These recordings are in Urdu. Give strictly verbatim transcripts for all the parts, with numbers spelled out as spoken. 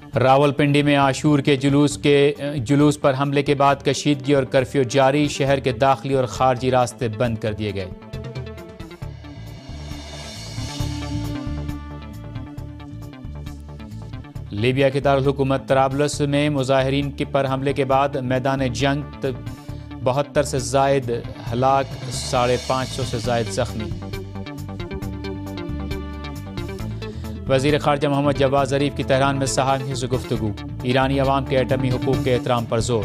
راولپنڈی میں عاشور کے جلوس کے جلوس پر حملے کے بعد کشیدگی اور کرفیو جاری، شہر کے داخلی اور خارجی راستے بند کر دیے گئے۔ لیبیا کے دارالحکومت طرابلس میں مظاہرین پر حملے کے بعد میدان جنگ، بہتر سے زائد ہلاک، ساڑھے پانچ سو سے زائد زخمی۔ وزیر خارجہ محمد جواد ظریف کی تہران میں صحافیوں سے گفتگو، ایرانی عوام کے ایٹمی حقوق کے احترام پر زور۔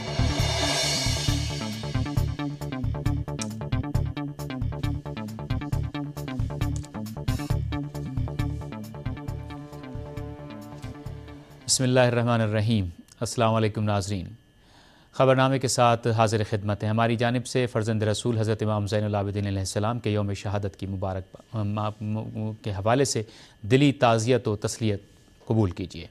بسم اللہ الرحمن الرحیم۔ السلام علیکم ناظرین، خبرنامے کے ساتھ حاضر خدمت ہیں۔ ہماری جانب سے فرزند رسول حضرت امام زین العابدین علیہ السلام کے یوم شہادت کی مبارک کے حوالے سے دلی تعزیت و تسلیت قبول کیجیے۔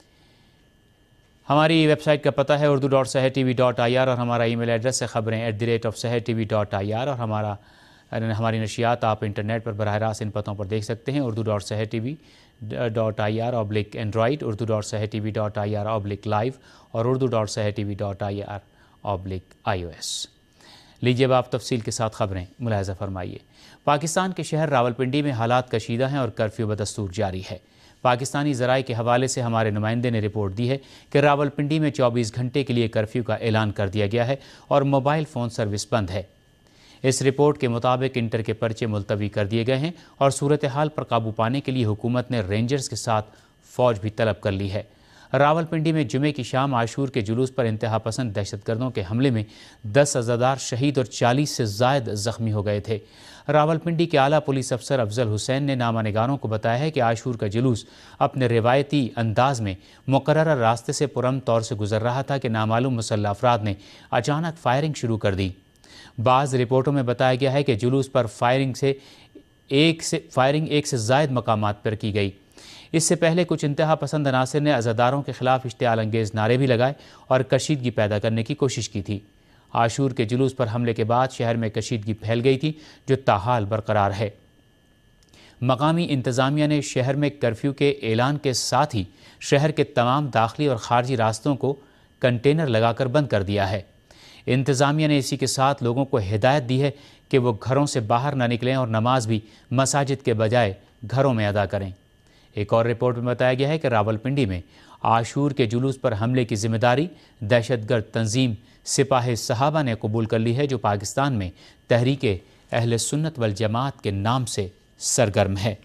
ہماری ویب سائٹ کا پتہ ہے Urdu dot Sahar T V dot I R اور ہمارا ای میل ایڈریس ہے خبریں at the rate of Sahar T V dot I R اور ہمارا ہماری نشریات آپ انٹرنیٹ پر براہ راست ان پتوں پر دیکھ سکتے ہیں: Urdu dot Sahar T V dot I R oblique Android, Urdu dot Sahar T V dot I R oblique live اور Urdu dot Sahar T V dot I R oblique I O S. لیجیے اب آپ تفصیل کے ساتھ خبریں ملاحظہ فرمائیے۔ پاکستان کے شہر راولپنڈی میں حالات کشیدہ ہیں اور کرفیو بدستور جاری ہے۔ پاکستانی ذرائع کے حوالے سے ہمارے نمائندے نے رپورٹ دی ہے کہ راولپنڈی میں چوبیس گھنٹے کے لیے کرفیو کا اعلان کر دیا گیا ہے اور موبائل فون سروس بند ہے۔ اس رپورٹ کے مطابق انٹر کے پرچے ملتوی کر دیے گئے ہیں اور صورتحال پر قابو پانے کے لیے حکومت نے رینجرز کے ساتھ فوج بھی طلب کر لی ہے۔ راولپنڈی میں جمعے کی شام عاشور کے جلوس پر انتہا پسند دہشت گردوں کے حملے میں دس عزادار شہید اور چالیس سے زائد زخمی ہو گئے تھے۔ راولپنڈی کے اعلیٰ پولیس افسر افضل حسین نے نامہ نگاروں کو بتایا ہے کہ عاشور کا جلوس اپنے روایتی انداز میں مقررہ راستے سے پرامن طور سے گزر رہا تھا کہ نامعلوم مسلح افراد نے اچانک فائرنگ شروع کر دی۔ بعض رپورٹوں میں بتایا گیا ہے کہ جلوس پر فائرنگ سے ایک سے فائرنگ ایک سے زائد مقامات پر کی گئی۔ اس سے پہلے کچھ انتہا پسند عناصر نے عزاداروں کے خلاف اشتعال انگیز نعرے بھی لگائے اور کشیدگی پیدا کرنے کی کوشش کی تھی۔ عاشور کے جلوس پر حملے کے بعد شہر میں کشیدگی پھیل گئی تھی جو تاحال برقرار ہے۔ مقامی انتظامیہ نے شہر میں کرفیو کے اعلان کے ساتھ ہی شہر کے تمام داخلی اور خارجی راستوں کو کنٹینر لگا کر بند کر دیا ہے۔ انتظامیہ نے اسی کے ساتھ لوگوں کو ہدایت دی ہے کہ وہ گھروں سے باہر نہ نکلیں اور نماز بھی مساجد کے بجائے گھروں میں ادا کریں۔ ایک اور رپورٹ میں بتایا گیا ہے کہ راولپنڈی میں عاشور کے جلوس پر حملے کی ذمہ داری دہشت گرد تنظیم سپاہ صحابہ نے قبول کر لی ہے جو پاکستان میں تحریک اہل سنت والجماعت کے نام سے سرگرم ہے۔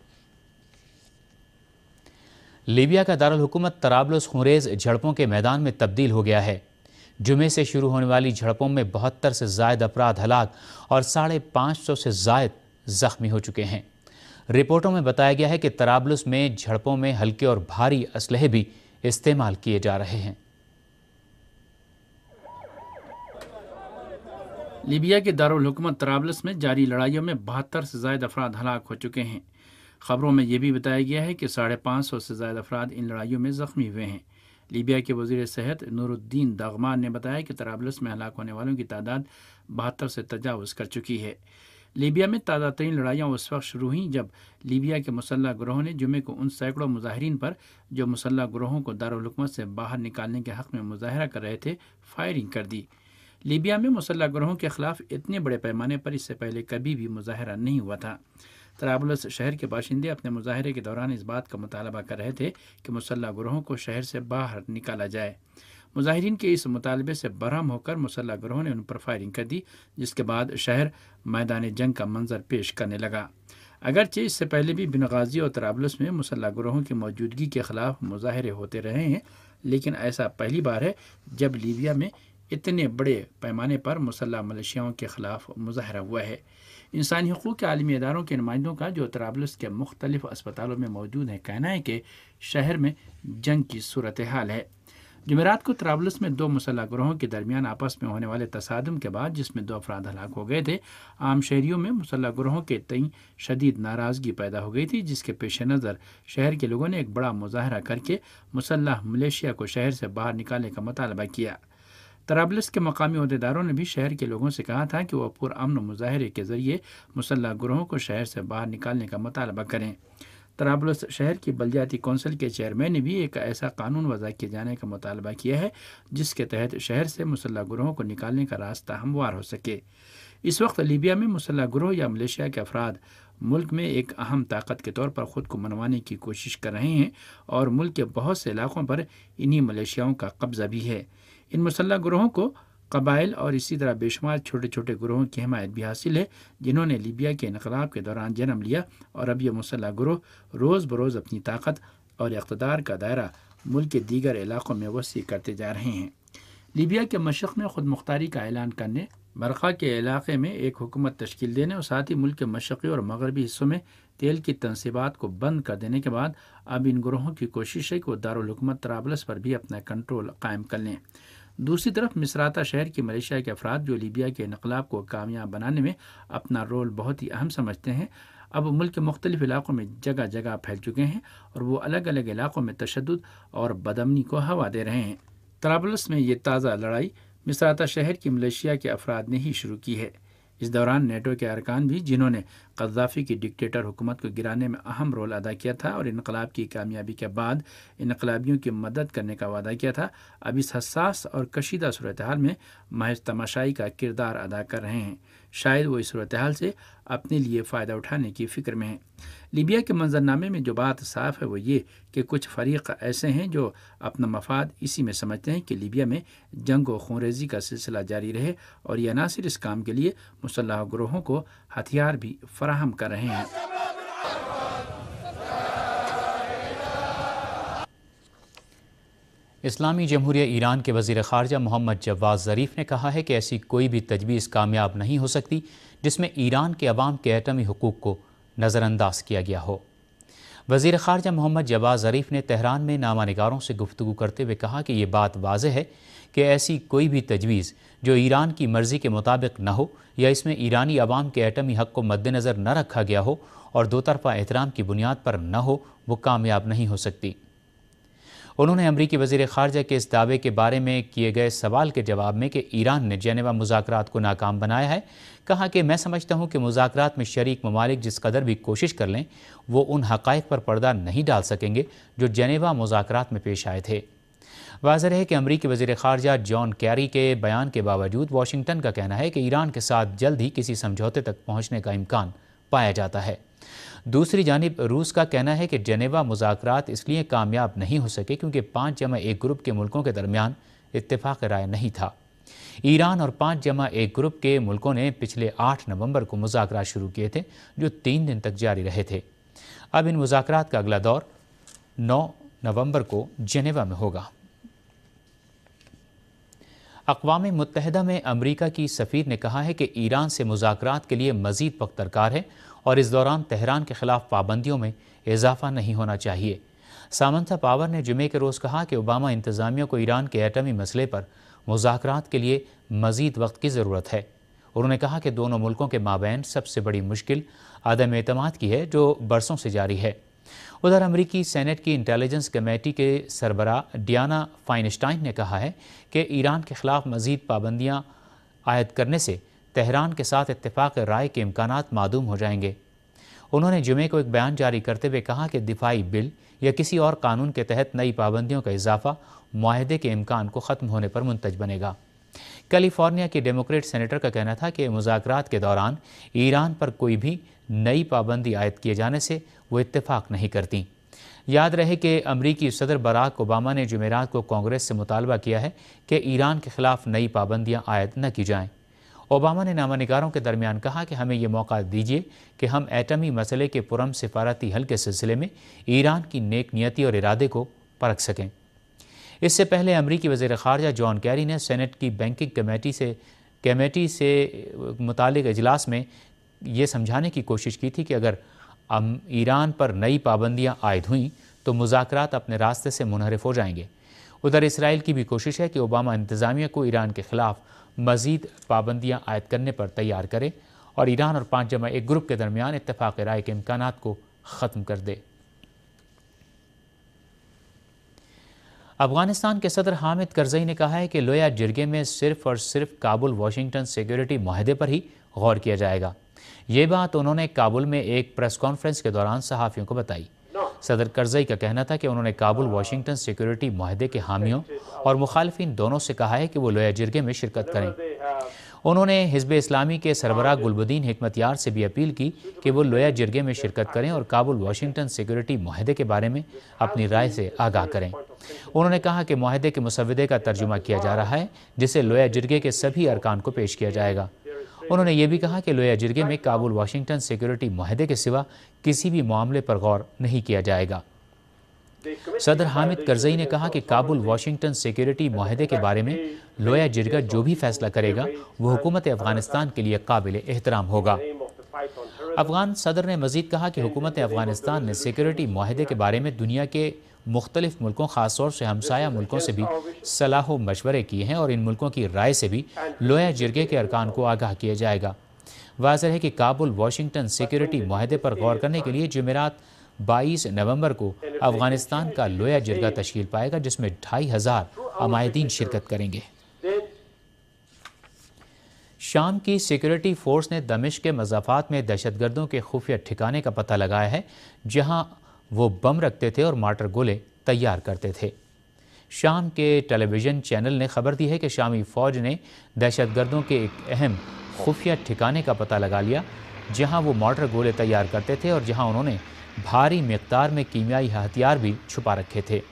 لیبیا کا دارالحکومت طرابلس خونریز جھڑپوں کے میدان میں تبدیل ہو گیا ہے۔ جمعے سے شروع ہونے والی جھڑپوں میں بہتر سے زائد افراد ہلاک اور ساڑھے پانچ سو سے زائد زخمی ہو چکے ہیں۔ رپورٹوں میں بتایا گیا ہے کہ طرابلس میں جھڑپوں میں ہلکے اور بھاری اسلحے بھی استعمال کیے جا رہے ہیں۔ لیبیا کے دارالحکومت طرابلس میں جاری لڑائیوں میں بہتر سے زائد افراد ہلاک ہو چکے ہیں۔ خبروں میں یہ بھی بتایا گیا ہے کہ ساڑھے پانچ سو سے زائد افراد ان لڑائیوں میں زخمی ہوئے ہیں۔ لیبیا کے وزیر صحت نور الدین داغمان نے بتایا کہ طرابلس میں ہلاک ہونے والوں کی تعداد بہتر سے تجاوز کر چکی ہے۔ لیبیا میں تازہ ترین لڑائیاں اس وقت شروع ہوئیں جب لیبیا کے مسلح گروہوں نے جمعے کو ان سینکڑوں مظاہرین پر جو مسلح گروہوں کو دارالحکومت سے باہر نکالنے کے حق میں مظاہرہ کر رہے تھے فائرنگ کر دی۔ لیبیا میں مسلح گروہوں کے خلاف اتنے بڑے پیمانے پر اس سے پہلے کبھی بھی مظاہرہ نہیں ہوا تھا۔ طرابلس شہر کے باشندے اپنے مظاہرے کے دوران اس بات کا مطالبہ کر رہے تھے کہ مسلح گروہوں کو شہر سے باہر نکالا جائے۔ مظاہرین کے اس مطالبے سے برہم ہو کر مسلح گروہوں نے ان پر فائرنگ کر دی، جس کے بعد شہر میدان جنگ کا منظر پیش کرنے لگا۔ اگرچہ اس سے پہلے بھی بنغازی اور طرابلس میں مسلح گروہوں کی موجودگی کے خلاف مظاہرے ہوتے رہے ہیں، لیکن ایسا پہلی بار ہے جب لیبیا میں اتنے بڑے پیمانے پر مسلح ملیشیاؤں کے خلاف مظاہرہ ہوا ہے۔ انسانی حقوق کے عالمی اداروں کے نمائندوں کا جو طرابلس کے مختلف اسپتالوں میں موجود ہیں کہنا ہے کہ شہر میں جنگ کی صورتحال ہے۔ جمعرات کو طرابلس میں دو مسلح گروہوں کے درمیان آپس میں ہونے والے تصادم کے بعد جس میں دو افراد ہلاک ہو گئے تھے، عام شہریوں میں مسلح گروہوں کے تئیں شدید ناراضگی پیدا ہو گئی تھی، جس کے پیش نظر شہر کے لوگوں نے ایک بڑا مظاہرہ کر کے مسلح ملیشیا کو شہر سے باہر نکالنے کا مطالبہ کیا۔ طرابلس کے مقامی عہدیداروں نے بھی شہر کے لوگوں سے کہا تھا کہ وہ پرامن مظاہرے کے ذریعے مسلح گروہوں کو شہر سے باہر نکالنے کا مطالبہ کریں۔ طرابلس شہر کی بلدیاتی کونسل کے چیئرمین نے بھی ایک ایسا قانون وضع کیے جانے کا مطالبہ کیا ہے جس کے تحت شہر سے مسلح گروہوں کو نکالنے کا راستہ ہموار ہو سکے۔ اس وقت لیبیا میں مسلح گروہ یا ملیشیا کے افراد ملک میں ایک اہم طاقت کے طور پر خود کو منوانے کی کوشش کر رہے ہیں اور ملک کے بہت سے علاقوں پر انہی ملیشیاؤں کا قبضہ بھی ہے۔ ان مسلح گروہوں کو قبائل اور اسی طرح بے شمار چھوٹے چھوٹے گروہوں کی حمایت بھی حاصل ہے جنہوں نے لیبیا کے انقلاب کے دوران جنم لیا، اور اب یہ مسلح گروہ روز بروز اپنی طاقت اور اقتدار کا دائرہ ملک کے دیگر علاقوں میں وسیع کرتے جا رہے ہیں۔ لیبیا کے مشرق میں خود مختاری کا اعلان کرنے، برقہ کے علاقے میں ایک حکومت تشکیل دینے اور ساتھ ہی ملک کے مشرقی اور مغربی حصوں میں تیل کی تنصیبات کو بند کر دینے کے بعد اب ان گروہوں کی کوشش ہے کہ وہ دارالحکومت طرابلس پر بھی اپنا کنٹرول قائم کر لیں۔ دوسری طرف مصراتہ شہر کی ملیشیا کے افراد جو لیبیا کے انقلاب کو کامیاب بنانے میں اپنا رول بہت ہی اہم سمجھتے ہیں، اب ملک کے مختلف علاقوں میں جگہ جگہ پھیل چکے ہیں اور وہ الگ الگ علاقوں میں تشدد اور بدامنی کو ہوا دے رہے ہیں۔ طرابلس میں یہ تازہ لڑائی مصراتہ شہر کی ملیشیا کے افراد نے ہی شروع کی ہے۔ اس دوران نیٹو کے ارکان بھی جنہوں نے قذافی کی ڈکٹیٹر حکومت کو گرانے میں اہم رول ادا کیا تھا اور انقلاب کی کامیابی کے بعد انقلابیوں کی مدد کرنے کا وعدہ کیا تھا، اب اس حساس اور کشیدہ صورتحال میں محض تماشائی کا کردار ادا کر رہے ہیں۔ شاید وہ اس صورتحال سے اپنے لیے فائدہ اٹھانے کی فکر میں ہیں۔ لیبیا کے منظرنامے میں جو بات صاف ہے وہ یہ کہ کچھ فریق ایسے ہیں جو اپنا مفاد اسی میں سمجھتے ہیں کہ لیبیا میں جنگ و خونریزی کا سلسلہ جاری رہے، اور یہ عناصر اس کام کے لیے مسلح گروہوں کو ہتھیار بھی فراہم کر رہے ہیں۔ اسلامی جمہوریہ ایران کے وزیر خارجہ محمد جواد ظریف نے کہا ہے کہ ایسی کوئی بھی تجویز کامیاب نہیں ہو سکتی جس میں ایران کے عوام کے ایٹمی حقوق کو نظر انداز کیا گیا ہو۔ وزیر خارجہ محمد جواد ظریف نے تہران میں نامہ نگاروں سے گفتگو کرتے ہوئے کہا کہ یہ بات واضح ہے کہ ایسی کوئی بھی تجویز جو ایران کی مرضی کے مطابق نہ ہو یا اس میں ایرانی عوام کے ایٹمی حق کو مد نظر نہ رکھا گیا ہو اور دو طرفہ احترام کی بنیاد پر نہ ہو، وہ کامیاب نہیں ہو سکتی۔ انہوں نے امریکی وزیر خارجہ کے اس دعوے کے بارے میں کیے گئے سوال کے جواب میں کہ ایران نے جنیوا مذاکرات کو ناکام بنایا ہے، کہا کہ میں سمجھتا ہوں کہ مذاکرات میں شریک ممالک جس قدر بھی کوشش کر لیں وہ ان حقائق پر پردہ نہیں ڈال سکیں گے جو جنیوا مذاکرات میں پیش آئے تھے۔ واضح ہے کہ امریکی وزیر خارجہ جان کیری کے بیان کے باوجود واشنگٹن کا کہنا ہے کہ ایران کے ساتھ جلد ہی کسی سمجھوتے تک پہنچنے کا امکان پایا جاتا ہے۔ دوسری جانب روس کا کہنا ہے کہ جنیوا مذاکرات اس لیے کامیاب نہیں ہو سکے کیونکہ پانچ جمع ایک گروپ کے ملکوں کے درمیان اتفاق رائے نہیں تھا۔ ایران اور پانچ جمع ایک گروپ کے ملکوں نے پچھلے آٹھ نومبر کو مذاکرات شروع کیے تھے جو تین دن تک جاری رہے تھے۔ اب ان مذاکرات کا اگلا دور نو نومبر کو جنیوا میں ہوگا۔ اقوام متحدہ میں امریکہ کی سفیر نے کہا ہے کہ ایران سے مذاکرات کے لیے مزید وقت درکار ہے اور اس دوران تہران کے خلاف پابندیوں میں اضافہ نہیں ہونا چاہیے۔ سامنتھا پاور نے جمعے کے روز کہا کہ اوباما انتظامیہ کو ایران کے ایٹمی مسئلے پر مذاکرات کے لیے مزید وقت کی ضرورت ہے۔ انہوں نے کہا کہ دونوں ملکوں کے مابین سب سے بڑی مشکل عدم اعتماد کی ہے جو برسوں سے جاری ہے۔ ادھر امریکی سینٹ کی انٹیلیجنس کمیٹی کے سربراہ ڈیانا فائنسٹائن نے کہا ہے کہ ایران کے خلاف مزید پابندیاں عائد کرنے سے تہران کے ساتھ اتفاق رائے کے امکانات معدوم ہو جائیں گے۔ انہوں نے جمعے کو ایک بیان جاری کرتے ہوئے کہا کہ دفاعی بل یا کسی اور قانون کے تحت نئی پابندیوں کا اضافہ معاہدے کے امکان کو ختم ہونے پر منتج بنے گا۔ کیلیفورنیا کے ڈیموکریٹ سینیٹر کا کہنا تھا کہ مذاکرات کے دوران ایران پر کوئی بھی نئی پابندی عائد کیے جانے سے وہ اتفاق نہیں کرتی۔ یاد رہے کہ امریکی صدر باراک اوباما نے جمعرات کو کانگریس سے مطالبہ کیا ہے کہ ایران کے خلاف نئی پابندیاں عائد نہ کی جائیں۔ اوباما نے نامہ نگاروں کے درمیان کہا کہ ہمیں یہ موقع دیجیے کہ ہم ایٹمی مسئلے کے پرام سفارتی حل کے سلسلے میں ایران کی نیک نیتی اور ارادے کو پرکھ سکیں۔ اس سے پہلے امریکی وزیر خارجہ جان کیری نے سینٹ کی بینکنگ کمیٹی سے کمیٹی سے متعلق اجلاس میں یہ سمجھانے کی کوشش کی تھی کہ اگر ایران پر نئی پابندیاں عائد ہوئیں تو مذاکرات اپنے راستے سے منحرف ہو جائیں گے۔ ادھر اسرائیل کی بھی کوشش ہے کہ اوباما انتظامیہ کو ایران کے خلاف مزید پابندیاں عائد کرنے پر تیار کرے اور ایران اور پانچ جمع ایک گروپ کے درمیان اتفاق رائے کے امکانات کو ختم کر دے۔ افغانستان کے صدر حامد کرزئی نے کہا ہے کہ لویا جرگے میں صرف اور صرف کابل واشنگٹن سیکیورٹی معاہدے پر ہی غور کیا جائے گا۔ یہ بات انہوں نے کابل میں ایک پریس کانفرنس کے دوران صحافیوں کو بتائی۔ صدر کرزئی کا کہنا تھا کہ انہوں نے کابل واشنگٹن سیکورٹی معاہدے کے حامیوں اور مخالفین دونوں سے کہا ہے کہ وہ لویا جرگے میں شرکت کریں۔ انہوں نے حزب اسلامی کے سربراہ گلبدین حکمت یار سے بھی اپیل کی کہ وہ لویا جرگے میں شرکت کریں اور کابل واشنگٹن سیکورٹی معاہدے کے بارے میں اپنی رائے سے آگاہ کریں۔ انہوں نے کہا کہ معاہدے کے مسودے کا ترجمہ کیا جا رہا ہے جسے لویا جرگے کے سبھی ارکان کو پیش کیا جائے گا۔ انہوں نے یہ بھی کہا کہ لویا جرگے میں کابل واشنگٹن سیکورٹی معاہدے کے سوا کسی بھی معاملے پر غور نہیں کیا جائے گا۔ صدر حامد کرزئی نے کہا کہ کابل واشنگٹن سیکورٹی معاہدے کے بارے میں لویا جرگہ جو بھی فیصلہ کرے گا وہ حکومت افغانستان کے لیے قابل احترام ہوگا۔ افغان صدر نے مزید کہا کہ حکومت افغانستان نے سیکورٹی معاہدے کے بارے میں دنیا کے مختلف ملکوں خاص طور سے ہمسایہ ملکوں سے بھی صلاح و مشورے کیے ہیں اور ان ملکوں کی رائے سے بھی لویا جرگے کے ارکان کو آگاہ کیا جائے گا۔ واضح ہے کہ کابل واشنگٹن سیکورٹی معاہدے پر غور کرنے کے لیے جمعرات بائیس نومبر کو افغانستان کا لویا جرگہ تشکیل پائے گا جس میں ڈھائی ہزار عمائدین شرکت کریں گے۔ شام کی سیکورٹی فورس نے دمشق کے مضافات میں دہشت گردوں کے خفیہ ٹھکانے کا پتہ لگایا ہے جہاں وہ بم رکھتے تھے اور مارٹر گولے تیار کرتے تھے۔ شام کے ٹیلی ویژن چینل نے خبر دی ہے کہ شامی فوج نے دہشت گردوں کے ایک اہم خفیہ ٹھکانے کا پتہ لگا لیا جہاں وہ مارٹر گولے تیار کرتے تھے اور جہاں انہوں نے بھاری مقدار میں کیمیائی ہتھیار بھی چھپا رکھے تھے۔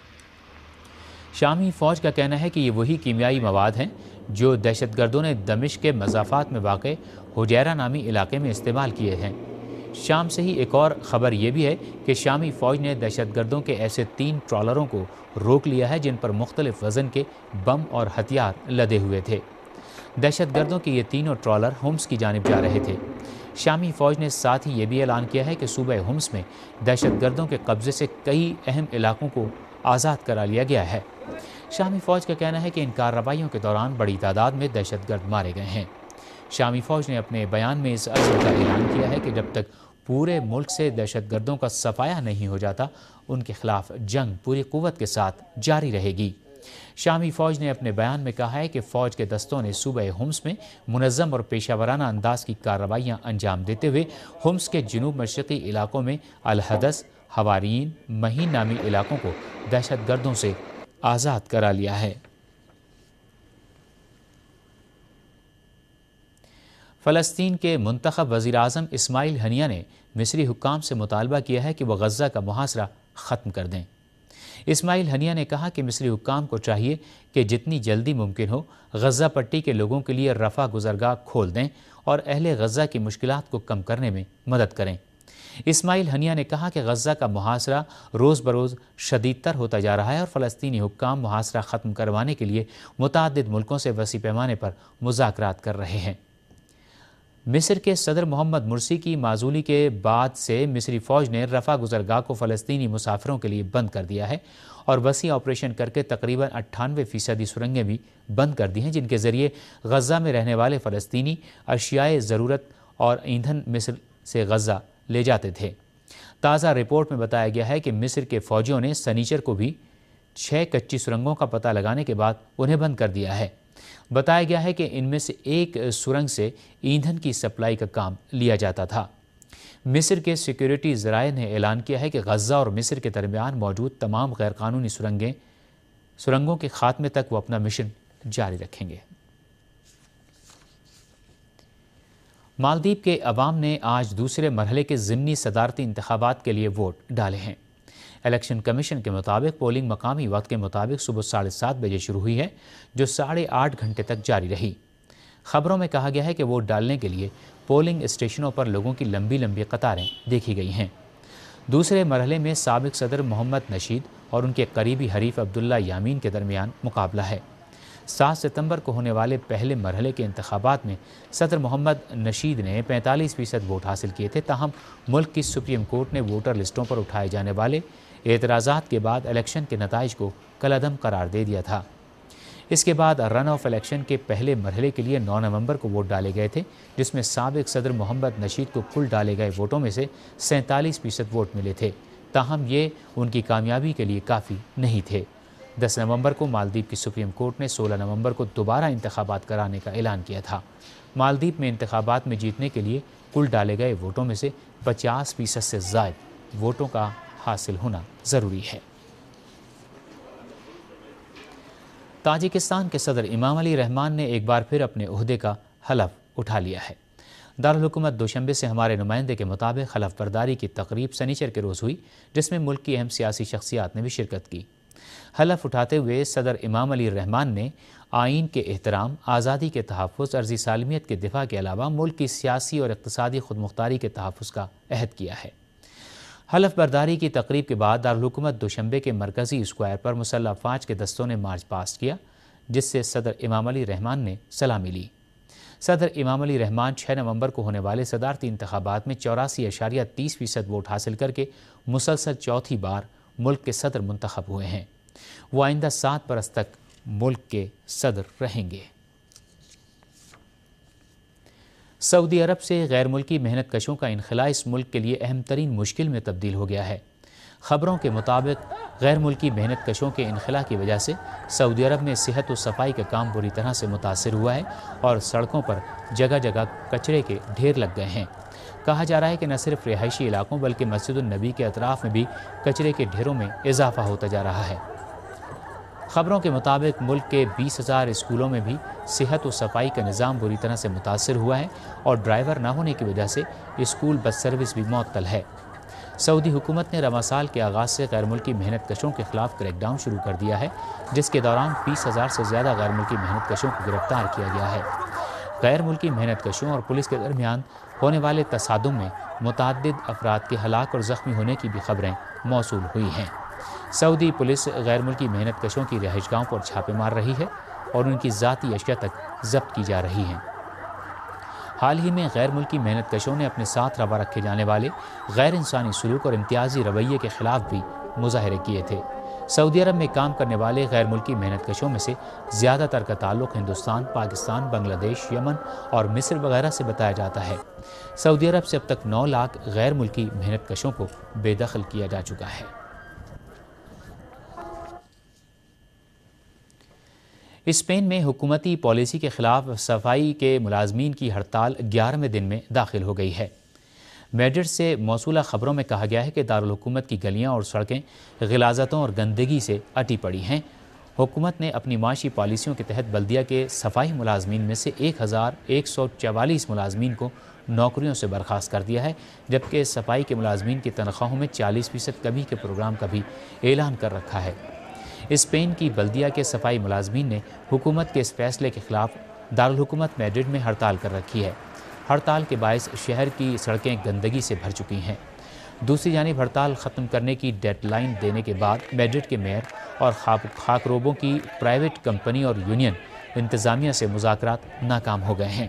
شامی فوج کا کہنا ہے کہ یہ وہی کیمیائی مواد ہیں جو دہشت گردوں نے دمشق کے مضافات میں واقع حجیرہ نامی علاقے میں استعمال کیے ہیں۔ شام سے ہی ایک اور خبر یہ بھی ہے کہ شامی فوج نے دہشت گردوں کے ایسے تین ٹرالروں کو روک لیا ہے جن پر مختلف وزن کے بم اور ہتھیار لدے ہوئے تھے۔ دہشت گردوں کے یہ تینوں ٹرالر ہومس کی جانب جا رہے تھے۔ شامی فوج نے ساتھ ہی یہ بھی اعلان کیا ہے کہ صوبہ ہومس میں دہشت گردوں کے قبضے سے کئی اہم علاقوں کو آزاد کرا لیا گیا ہے۔ شامی فوج کا کہنا ہے کہ ان کارروائیوں کے دوران بڑی تعداد میں دہشت گرد مارے گئے ہیں۔ شامی فوج نے اپنے بیان میں اس عزم کا اعلان کیا ہے کہ جب تک پورے ملک سے دہشت گردوں کا صفایا نہیں ہو جاتا ان کے خلاف جنگ پوری قوت کے ساتھ جاری رہے گی۔ شامی فوج نے اپنے بیان میں کہا ہے کہ فوج کے دستوں نے صوبہ ہومس میں منظم اور پیشہ ورانہ انداز کی کارروائیاں انجام دیتے ہوئے ہومس کے جنوب مشرقی علاقوں میں الحدث، حوارین، مہین نامی علاقوں کو دہشت گردوں سے آزاد کرا لیا ہے۔ فلسطین کے منتخب وزیر اعظم اسماعیل ہنیہ نے مصری حکام سے مطالبہ کیا ہے کہ وہ غزہ کا محاصرہ ختم کر دیں۔ اسماعیل ہنیہ نے کہا کہ مصری حکام کو چاہیے کہ جتنی جلدی ممکن ہو غزہ پٹی کے لوگوں کے لیے رفع گزرگاہ کھول دیں اور اہل غزہ کی مشکلات کو کم کرنے میں مدد کریں۔ اسماعیل ہنیہ نے کہا کہ غزہ کا محاصرہ روز بروز شدید تر ہوتا جا رہا ہے اور فلسطینی حکام محاصرہ ختم کروانے کے لیے متعدد ملکوں سے وسیع پیمانے پر مذاکرات کر رہے ہیں۔ مصر کے صدر محمد مرسی کی معزولی کے بعد سے مصری فوج نے رفع گزرگاہ کو فلسطینی مسافروں کے لیے بند کر دیا ہے اور وسیع آپریشن کر کے تقریباً اٹھانوے فیصدی سرنگیں بھی بند کر دی ہیں جن کے ذریعے غزہ میں رہنے والے فلسطینی اشیاء ضرورت اور ایندھن مصر سے غزہ لے جاتے تھے۔ تازہ رپورٹ میں بتایا گیا ہے کہ مصر کے فوجیوں نے سنیچر کو بھی چھ کچی سرنگوں کا پتہ لگانے کے بعد انہیں بند کر دیا ہے۔ بتایا گیا ہے کہ ان میں سے ایک سرنگ سے ایندھن کی سپلائی کا کام لیا جاتا تھا۔ مصر کے سیکیورٹی ذرائع نے اعلان کیا ہے کہ غزہ اور مصر کے درمیان موجود تمام غیر قانونی سرنگیں سرنگوں کے خاتمے تک وہ اپنا مشن جاری رکھیں گے۔ مالدیپ کے عوام نے آج دوسرے مرحلے کے ضمنی صدارتی انتخابات کے لیے ووٹ ڈالے ہیں۔ الیکشن کمیشن کے مطابق پولنگ مقامی وقت کے مطابق صبح ساڑھے سات بجے شروع ہوئی ہے جو ساڑھے آٹھ گھنٹے تک جاری رہی۔ خبروں میں کہا گیا ہے کہ ووٹ ڈالنے کے لیے پولنگ اسٹیشنوں پر لوگوں کی لمبی لمبی قطاریں دیکھی گئی ہیں۔ دوسرے مرحلے میں سابق صدر محمد نشید اور ان کے قریبی حریف عبداللہ یامین کے درمیان مقابلہ ہے۔ سات ستمبر کو ہونے والے پہلے مرحلے کے انتخابات میں صدر محمد نشید نے پینتالیس فیصد ووٹ حاصل کیے تھے، تاہم ملک کی سپریم کورٹ نے ووٹر لسٹوں پر اٹھائے جانے والے اعتراضات کے بعد الیکشن کے نتائج کو کالعدم قرار دے دیا تھا۔ اس کے بعد رن آف الیکشن کے پہلے مرحلے کے لیے نو نومبر کو ووٹ ڈالے گئے تھے جس میں سابق صدر محمد نشید کو کل ڈالے گئے ووٹوں میں سے سینتالیس فیصد ووٹ ملے تھے، تاہم یہ ان کی کامیابی کے لیے کافی نہیں تھے۔ دس نومبر کو مالدیپ کی سپریم کورٹ نے سولہ نومبر کو دوبارہ انتخابات کرانے کا اعلان کیا تھا۔ مالدیپ میں انتخابات میں جیتنے کے لیے کل ڈالے گئے ووٹوں میں سے پچاس فیصد سے زائد ووٹوں کا حاصل ہونا ضروری ہے۔ تاجکستان کے صدر امام علی رحمان نے ایک بار پھر اپنے عہدے کا حلف اٹھا لیا ہے۔ دارالحکومت دوشنبے سے ہمارے نمائندے کے مطابق حلف برداری کی تقریب سنیچر کے روز ہوئی، جس میں ملک کی اہم سیاسی شخصیات نے بھی شرکت کی۔ حلف اٹھاتے ہوئے صدر امام علی رحمان نے آئین کے احترام، آزادی کے تحفظ، عرضی سالمیت کے دفاع کے علاوہ ملک کی سیاسی اور اقتصادی خودمختاری کے تحفظ کا عہد کیا ہے۔ حلف برداری کی تقریب کے بعد دارالحکومت دوشنبے کے مرکزی اسکوائر پر مسلح افواج کے دستوں نے مارچ پاسٹ کیا، جس سے صدر امام علی رحمان نے سلامی لی۔ صدر امام علی رحمان چھ نومبر کو ہونے والے صدارتی انتخابات میں چوراسی اشاریہ تیس فیصد ووٹ حاصل کر کے مسلسل چوتھی بار ملک کے صدر منتخب ہوئے ہیں۔ وہ آئندہ سات برس تک ملک کے صدر رہیں گے۔ سعودی عرب سے غیر ملکی محنت کشوں کا انخلاء اس ملک کے لیے اہم ترین مشکل میں تبدیل ہو گیا ہے۔ خبروں کے مطابق غیر ملکی محنت کشوں کے انخلاء کی وجہ سے سعودی عرب میں صحت و صفائی کا کام بری طرح سے متاثر ہوا ہے اور سڑکوں پر جگہ جگہ کچرے کے ڈھیر لگ گئے ہیں۔ کہا جا رہا ہے کہ نہ صرف رہائشی علاقوں بلکہ مسجد النبی کے اطراف میں بھی کچرے کے ڈھیروں میں اضافہ ہوتا جا رہا ہے۔ خبروں کے مطابق ملک کے بیس ہزار اسکولوں میں بھی صحت و صفائی کا نظام بری طرح سے متاثر ہوا ہے اور ڈرائیور نہ ہونے کی وجہ سے اسکول بس سروس بھی معطل ہے۔ سعودی حکومت نے رواں سال کے آغاز سے غیر ملکی محنت کشوں کے خلاف کریک ڈاؤن شروع کر دیا ہے، جس کے دوران بیس ہزار سے زیادہ غیر ملکی محنت کشوں کو گرفتار کیا گیا ہے۔ غیر ملکی محنت کشوں اور پولیس کے درمیان ہونے والے تصادم میں متعدد افراد کے ہلاک اور زخمی ہونے کی بھی خبریں موصول ہوئی ہیں۔ سعودی پولیس غیر ملکی محنت کشوں کی رہائش گاہوں پر چھاپے مار رہی ہے اور ان کی ذاتی اشیاء تک ضبط کی جا رہی ہیں۔ حال ہی میں غیر ملکی محنت کشوں نے اپنے ساتھ روا رکھے جانے والے غیر انسانی سلوک اور امتیازی رویے کے خلاف بھی مظاہرے کیے تھے۔ سعودی عرب میں کام کرنے والے غیر ملکی محنت کشوں میں سے زیادہ تر کا تعلق ہندوستان، پاکستان، بنگلہ دیش، یمن اور مصر وغیرہ سے بتایا جاتا ہے۔ سعودی عرب سے اب تک نو لاکھ غیر ملکی محنت کشوں کو بے دخل کیا جا چکا ہے۔ اسپین میں حکومتی پالیسی کے خلاف صفائی کے ملازمین کی ہڑتال گیارہویں دن میں داخل ہو گئی ہے۔ میڈرڈ سے موصولہ خبروں میں کہا گیا ہے کہ دارالحکومت کی گلیاں اور سڑکیں غلاظتوں اور گندگی سے اٹی پڑی ہیں۔ حکومت نے اپنی معاشی پالیسیوں کے تحت بلدیہ کے صفائی ملازمین میں سے ایک ہزار ایک سو چوالیس ملازمین کو نوکریوں سے برخاست کر دیا ہے، جبکہ صفائی کے ملازمین کی تنخواہوں میں چالیس فیصد کمی کے پروگرام کا بھی اعلان کر رکھا ہے۔ اسپین کی بلدیہ کے صفائی ملازمین نے حکومت کے اس فیصلے کے خلاف دارالحکومت میڈرڈ میں ہڑتال کر رکھی ہے۔ ہڑتال کے باعث شہر کی سڑکیں گندگی سے بھر چکی ہیں۔ دوسری جانب ہڑتال ختم کرنے کی ڈیڈ لائن دینے کے بعد میڈرڈ کے میئر اور خاکروبوں کی پرائیویٹ کمپنی اور یونین انتظامیہ سے مذاکرات ناکام ہو گئے ہیں۔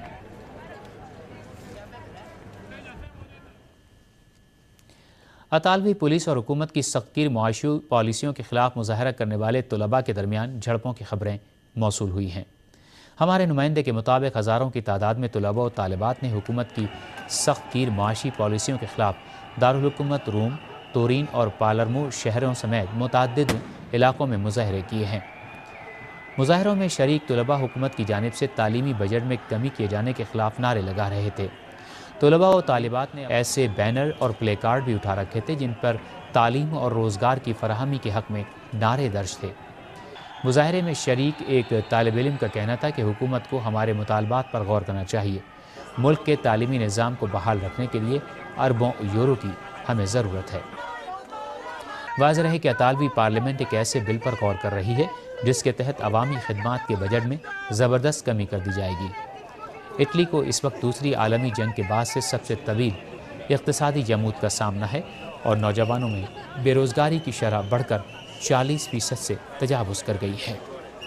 اطالوی پولیس اور حکومت کی سختگیر معاشی پالیسیوں کے خلاف مظاہرہ کرنے والے طلباء کے درمیان جھڑپوں کی خبریں موصول ہوئی ہیں۔ ہمارے نمائندے کے مطابق ہزاروں کی تعداد میں طلباء و طالبات نے حکومت کی سختگیر معاشی پالیسیوں کے خلاف دارالحکومت روم، تورین اور پالرمو شہروں سمیت متعدد علاقوں میں مظاہرے کیے ہیں۔ مظاہروں میں شریک طلباء حکومت کی جانب سے تعلیمی بجٹ میں کمی کیے جانے کے خلاف نعرے لگا رہے تھے۔ طلباء و طالبات نے ایسے بینر اور پلے کارڈ بھی اٹھا رکھے تھے جن پر تعلیم اور روزگار کی فراہمی کے حق میں نعرے درج تھے۔ مظاہرے میں شریک ایک طالب علم کا کہنا تھا کہ حکومت کو ہمارے مطالبات پر غور کرنا چاہیے۔ ملک کے تعلیمی نظام کو بحال رکھنے کے لیے اربوں یورو کی ہمیں ضرورت ہے۔ واضح رہے کہ اطالوی پارلیمنٹ ایک ایسے بل پر غور کر رہی ہے جس کے تحت عوامی خدمات کے بجٹ میں زبردست کمی کر دی جائے گی۔ اٹلی کو اس وقت دوسری عالمی جنگ کے بعد سے سب سے طویل اقتصادی جمود کا سامنا ہے اور نوجوانوں میں بے روزگاری کی شرح بڑھ کر چالیس فیصد سے تجاوز کر گئی ہے۔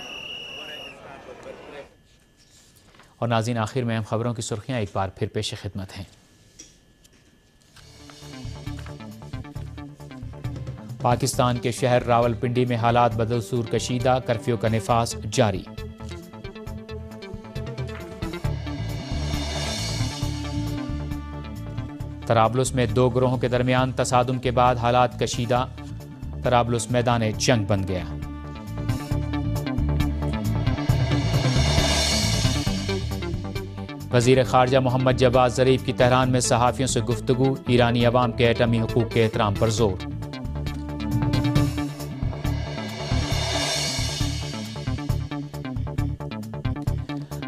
اور ناظرین، آخر میں اہم خبروں کی سرخیاں ایک بار پھر پیش خدمت ہیں۔ پاکستان کے شہر راولپنڈی میں حالات بدستور کشیدہ، کرفیو کا نفاذ جاری۔ طرابلس میں دو گروہوں کے درمیان تصادم کے بعد حالات کشیدہ، طرابلس میدان جنگ بن گیا۔ وزیر خارجہ محمد جواد ظریف کی تہران میں صحافیوں سے گفتگو، ایرانی عوام کے ایٹمی حقوق کے احترام پر زور۔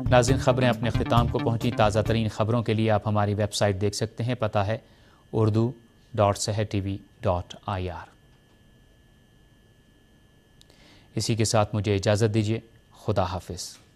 ناظرین، خبریں اپنے اختتام کو پہنچی۔ تازہ ترین خبروں کے لیے آپ ہماری ویب سائٹ دیکھ سکتے ہیں، پتہ ہے Urdu dot Sahar T V dot I R. اسی کے ساتھ مجھے اجازت دیجیے، خدا حافظ۔